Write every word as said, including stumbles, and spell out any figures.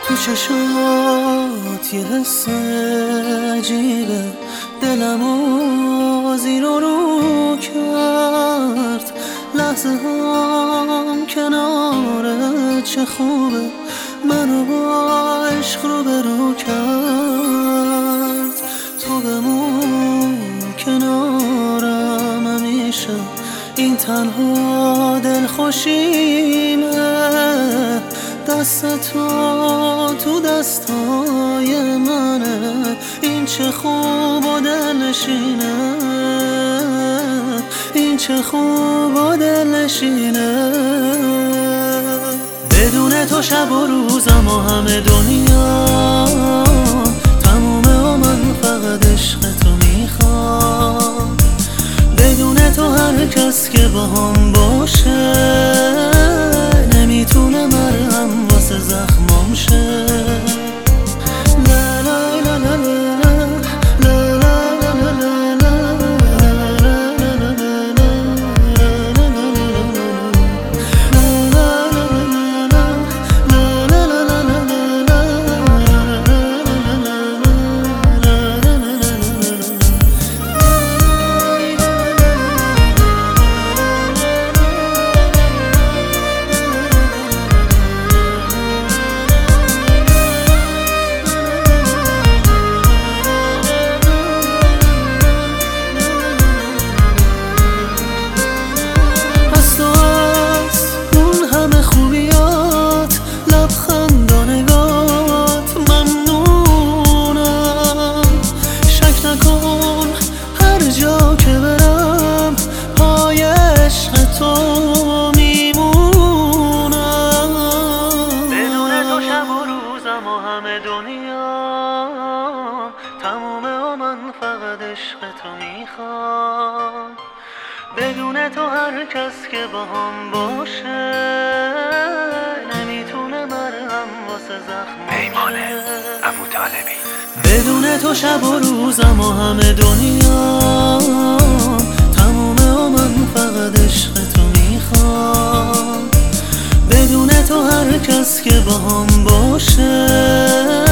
تو چشات یه حس عجیبه، دلمو زیر و رو کرد. لحظه هم کنارت چه خوبه، منو با عشق رو برو کرد. تو بمون کنارم همیشه، این تنها دلخوشیمه. دست تو تو دستای منه، این چه خوب و دلنشینه، این چه خوب و دلنشینه. بدون تو شب و روزم و همه دنیا تمومه و من فقط عشق تو میخوام. بدون تو هر کس که با هم باشه نمیتونه مرهم واسه زخمام شه. دنیا تمومه و من فقط عشق تو میخوام. بدون تو هر کس که با هم باشه نمیتونه مرهم واسه زخم. پیمان ابوطالبی. بدون تو شب و روزم و همه دنیا تمومه و من فقط عشق تو میخوام. بدون تو هر کس که با هم باشه